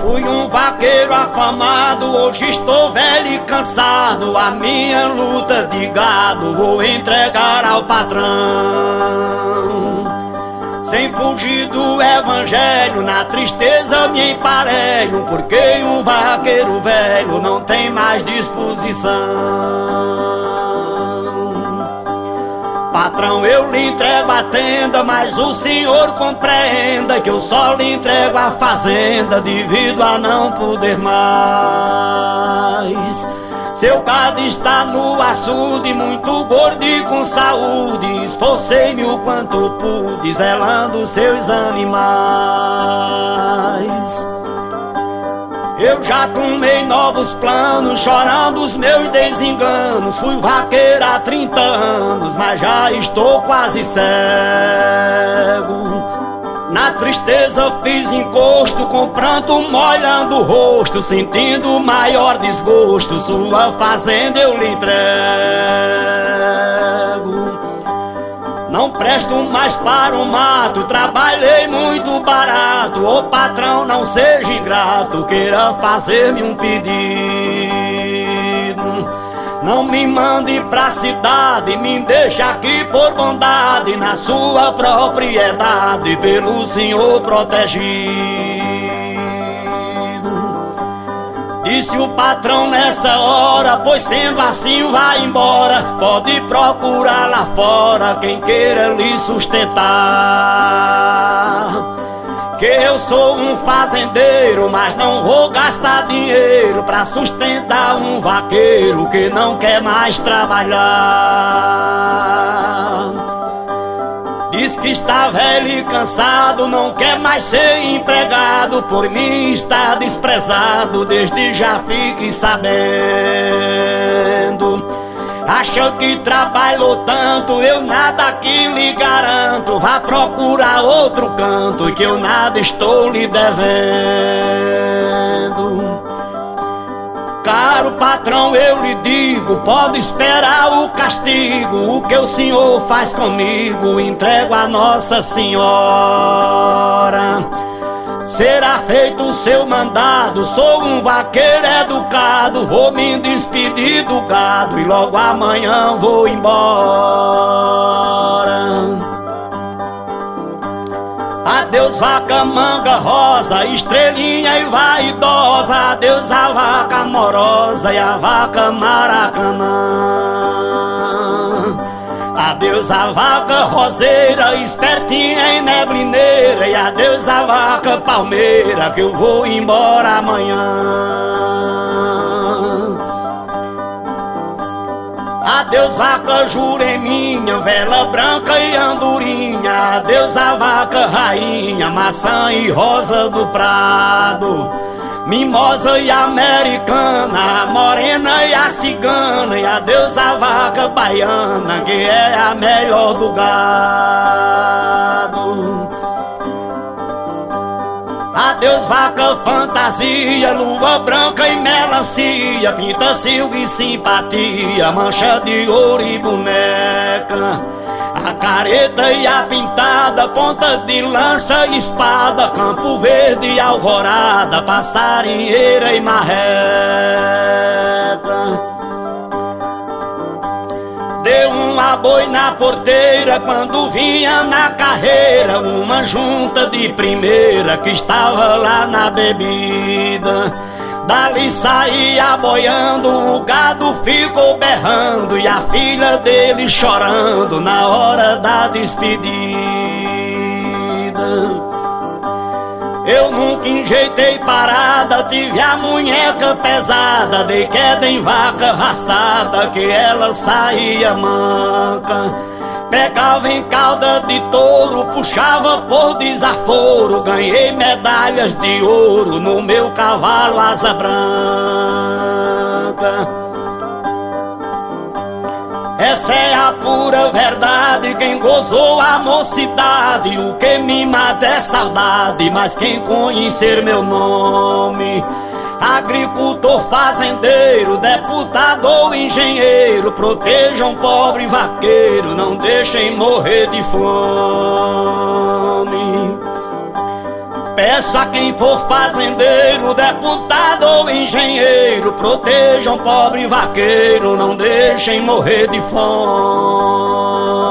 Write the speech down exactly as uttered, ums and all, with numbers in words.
Fui um vaqueiro afamado, hoje estou velho e cansado. A minha luta de gado vou entregar ao patrão. Sem fugir do evangelho, na tristeza me emparelho, porque um vaqueiro velho não tem mais disposição. Patrão, eu lhe entrego a tenda, mas o senhor compreenda que eu só lhe entrego a fazenda devido a não poder mais. Seu gado está no açude, muito gordo e com saúde. Esforcei-me o quanto pude, zelando seus animais. Eu já tomei novos planos, chorando os meus desenganos. Fui vaqueiro há trinta anos, mas já estou quase cego. Na tristeza fiz encosto, com pranto molhando o rosto, sentindo o maior desgosto. Sua fazenda eu lhe entrego. Não presto mais para o mato, trabalhei muito barato. Ô patrão, não seja ingrato, queira fazer-me um pedido. Não me mande pra cidade, me deixa aqui por bondade, na sua propriedade, pelo senhor protegido. Disse o patrão nessa hora, pois sendo assim vai embora. Pode procurar lá fora quem queira lhe sustentar. Que eu sou um fazendeiro, mas não vou gastar dinheiro pra sustentar um vaqueiro que não quer mais trabalhar. Diz que está velho e cansado, não quer mais ser empregado. Por mim está desprezado, desde já fique sabendo. Acha que trabalhou tanto, eu nada aqui lhe garanto. Vá procurar outro canto, que eu nada estou lhe devendo. Caro patrão, eu lhe digo, pode esperar o castigo. O que o senhor faz comigo, entrego a Nossa Senhora. Será feito o seu mandado, sou um vaqueiro educado. Vou me despedir do gado e logo amanhã vou embora. Adeus vaca manga rosa, estrelinha e vaidosa. Adeus a vaca amorosa e a vaca maracanã. Adeus a vaca roseira, espertinha e neblineira. E adeus a vaca palmeira, que eu vou embora amanhã. Adeus vaca jureminha, vela branca e andorinha. Adeus a vaca rainha, maçã e rosa do prado. Mimosa e americana, a morena e a cigana. E adeus a vaca baiana, que é a melhor do gado. Adeus vaca fantasia, lua branca e melancia. Pinta silga e simpatia, mancha de ouro e boneca. A careta e a pintada, ponta de lança e espada. Campo verde e alvorada, passarinheira e marreca. Deu um aboi na porteira quando vinha na carreira uma junta de primeira que estava lá na bebida. Dali saía boiando, o gado ficou berrando e a filha dele chorando na hora da despedida. Eu nunca enjeitei parada, tive a munheca pesada. Dei queda em vaca raçada, que ela saía manca. Pegava em cauda de touro, puxava por desaforo. Ganhei medalhas de ouro no meu cavalo asa branca. Essa é a pura verdade, quem gozou a mocidade. O que me mata é saudade, mas quem conhecer meu nome, agricultor, fazendeiro, deputado ou engenheiro, protejam pobre vaqueiro, não deixem morrer de fome. Peço a quem for fazendeiro governo, deputado ou engenheiro, protejam pobre vaqueiro, não deixem morrer de fome.